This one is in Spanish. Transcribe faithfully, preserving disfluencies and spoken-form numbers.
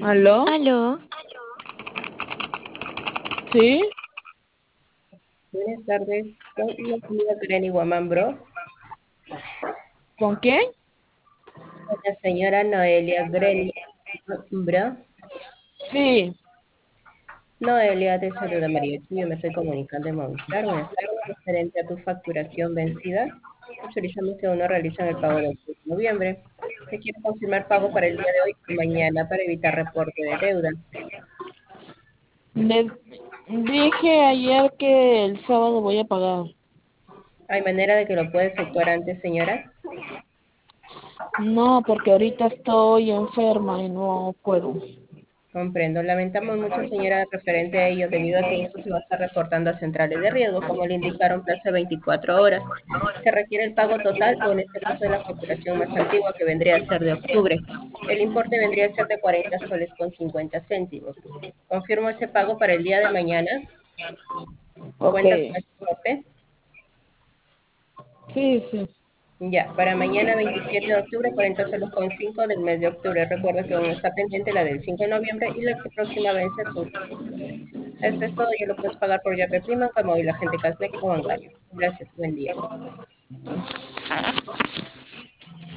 ¿Aló? Aló, ¿Sí? Buenas tardes, con la señora Granny Guamán, bro. ¿Con quién? Con la señora Noelia Granny, bro. Sí. Noelia, te saluda María Chu, yo me estoy comunicando de Movistar. Buenas tardes, referente a tu facturación vencida. Autorizamos que aún no realizan el pago del de noviembre. Te quiero confirmar pago para el día de hoy y mañana para evitar reporte de deuda. Les dije ayer que el sábado voy a pagar. ¿Hay manera de que lo pueda efectuar antes, señora? No, porque ahorita estoy enferma y no puedo. Comprendo. Lamentamos mucho, señora, referente a ello, debido a que esto se va a estar reportando a centrales de riesgo, como le indicaron, plazo de veinticuatro horas. Se requiere el pago total, o en este caso de la facturación más antigua, que vendría a ser de octubre. El importe vendría a ser de cuarenta soles con cincuenta céntimos. Confirmo ese pago para el día de mañana. Ok. ¿Cuenta con ese importe? Sí, sí. Ya, para mañana veintisiete de octubre, cuarenta soles con cinco del mes de octubre. Recuerda que aún está pendiente la del cinco de noviembre y la que próxima vence sus soles. Esto es todo, ya lo puedes pagar por Yape Prima, como y la gente Casneco o bancario. Gracias, buen día.